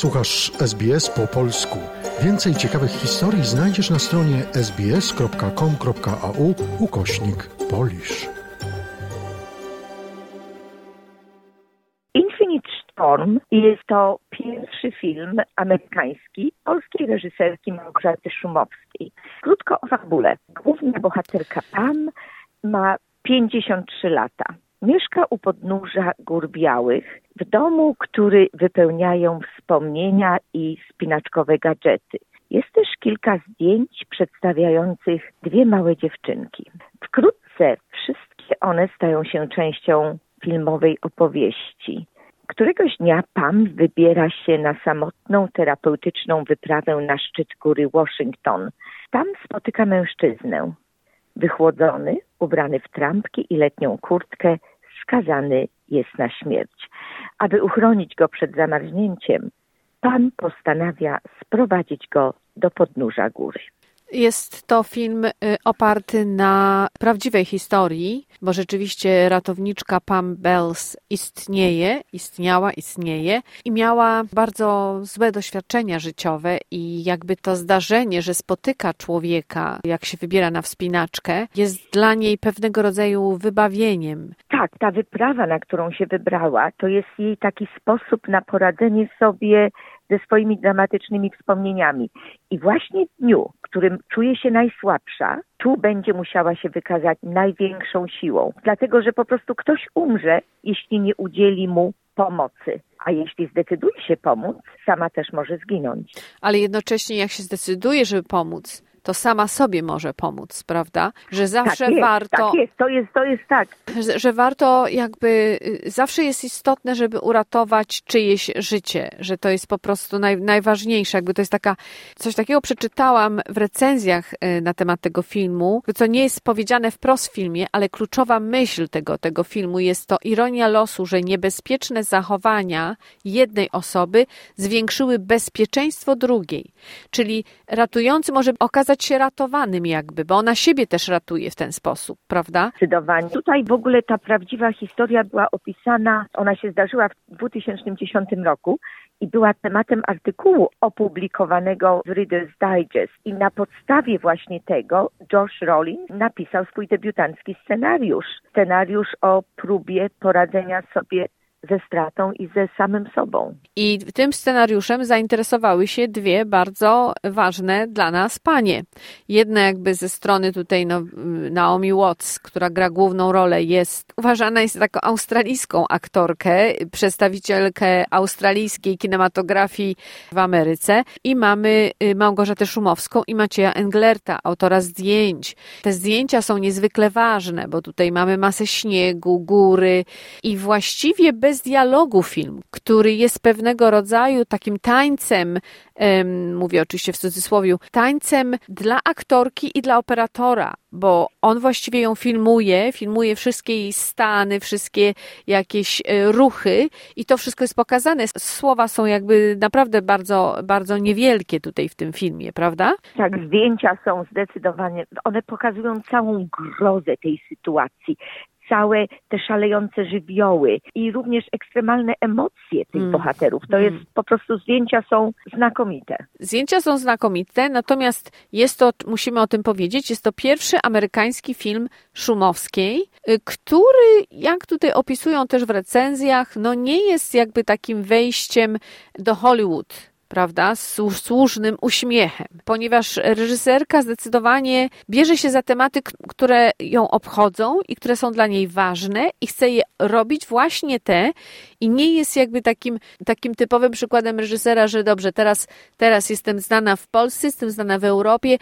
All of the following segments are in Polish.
Słuchasz SBS po polsku. Więcej ciekawych historii znajdziesz na stronie sbs.com.au/Polish. Infinite Storm jest to pierwszy film amerykański polskiej reżyserki Małgorzaty Szumowskiej. Krótko o fabule. Główna bohaterka Pam ma 53 lata. Mieszka u podnóża Gór Białych, w domu, który wypełniają wspomnienia i spinaczkowe gadżety. Jest też kilka zdjęć przedstawiających dwie małe dziewczynki. Wkrótce wszystkie one stają się częścią filmowej opowieści. Któregoś dnia Pam wybiera się na samotną, terapeutyczną wyprawę na szczyt góry Washington. Tam spotyka mężczyznę. Wychłodzony, ubrany w trampki i letnią kurtkę, skazany jest na śmierć. Aby uchronić go przed zamarznięciem, Pam postanawia sprowadzić go do podnóża góry. Jest to film oparty na prawdziwej historii, bo rzeczywiście ratowniczka Pam Bells istniała i miała bardzo złe doświadczenia życiowe i jakby to zdarzenie, że spotyka człowieka, jak się wybiera na wspinaczkę, jest dla niej pewnego rodzaju wybawieniem. Tak, ta wyprawa, na którą się wybrała, to jest jej taki sposób na poradzenie sobie ze swoimi dramatycznymi wspomnieniami. I właśnie w dniu, w którym czuje się najsłabsza, tu będzie musiała się wykazać największą siłą. Dlatego, że po prostu ktoś umrze, jeśli nie udzieli mu pomocy. A jeśli zdecyduje się pomóc, sama też może zginąć. Ale jednocześnie jak się zdecyduje, żeby pomóc, to sama sobie może pomóc, prawda? Że zawsze tak jest, warto... Tak jest, to jest tak. Że warto jakby... Zawsze jest istotne, żeby uratować czyjeś życie, że to jest po prostu najważniejsze. Jakby to jest coś takiego przeczytałam w recenzjach na temat tego filmu, co nie jest powiedziane wprost w filmie, ale kluczowa myśl tego filmu jest to ironia losu, że niebezpieczne zachowania jednej osoby zwiększyły bezpieczeństwo drugiej. Czyli ratujący może okazać się ratowanym jakby, bo ona siebie też ratuje w ten sposób, prawda? Zdecydowanie. Tutaj w ogóle ta prawdziwa historia była opisana, ona się zdarzyła w 2010 roku i była tematem artykułu opublikowanego w Reader's Digest. I na podstawie właśnie tego Josh Rollins napisał swój debiutancki scenariusz. Scenariusz o próbie poradzenia sobie ze stratą i ze samym sobą. I tym scenariuszem zainteresowały się dwie bardzo ważne dla nas panie. Jedna jakby ze strony tutaj Naomi Watts, która gra główną rolę, uważana jest za taką australijską aktorkę, przedstawicielkę australijskiej kinematografii w Ameryce. I mamy Małgorzatę Szumowską i Macieja Englerta, autora zdjęć. Te zdjęcia są niezwykle ważne, bo tutaj mamy masę śniegu, góry i właściwie bez dialogu film, który jest pewnego rodzaju takim tańcem, mówię oczywiście w cudzysłowie, tańcem dla aktorki i dla operatora, bo on właściwie ją filmuje wszystkie jej stany, wszystkie jakieś ruchy i to wszystko jest pokazane. Słowa są jakby naprawdę bardzo, bardzo niewielkie tutaj w tym filmie, prawda? Tak, zdjęcia są zdecydowanie, one pokazują całą grozę tej sytuacji. Całe te szalejące żywioły i również ekstremalne emocje tych bohaterów. To jest po prostu, zdjęcia są znakomite. Zdjęcia są znakomite, natomiast musimy o tym powiedzieć, jest to pierwszy amerykański film Szumowskiej, który, jak tutaj opisują też w recenzjach, nie jest jakby takim wejściem do Hollywood, prawda, z słusznym uśmiechem, ponieważ reżyserka zdecydowanie bierze się za tematy, które ją obchodzą i które są dla niej ważne i chce je robić właśnie i nie jest jakby takim typowym przykładem reżysera, że dobrze, teraz jestem znana w Polsce, jestem znana w Europie,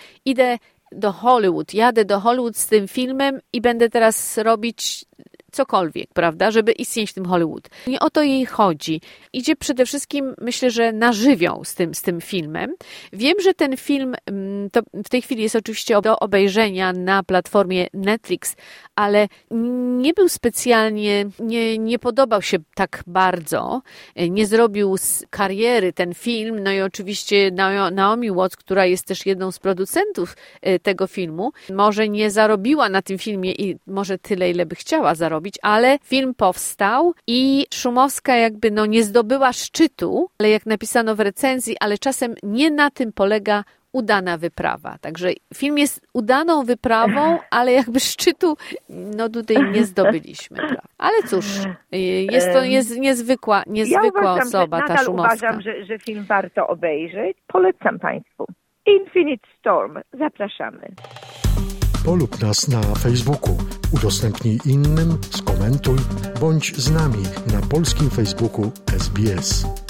jadę do Hollywood z tym filmem i będę teraz robić cokolwiek, prawda, żeby istnieć w tym Hollywood. Nie o to jej chodzi. Idzie przede wszystkim, myślę, że na żywioł z tym filmem. Wiem, że ten film to w tej chwili jest oczywiście do obejrzenia na platformie Netflix, ale nie był specjalnie, nie podobał się tak bardzo. Nie zrobił z kariery ten film. No i oczywiście Naomi Watts, która jest też jedną z producentów tego filmu, może nie zarobiła na tym filmie i może tyle, ile by chciała zarobić, zrobić, ale film powstał i Szumowska jakby nie zdobyła szczytu, ale jak napisano w recenzji, ale czasem nie na tym polega udana wyprawa. Także film jest udaną wyprawą, ale jakby szczytu tutaj nie zdobyliśmy. Prawda? Ale cóż, jest niezwykła osoba ta Szumowska. Uważam, że film warto obejrzeć. Polecam Państwu. Infinite Storm. Zapraszamy. Polub nas na Facebooku, udostępnij innym, skomentuj, bądź z nami na polskim Facebooku SBS.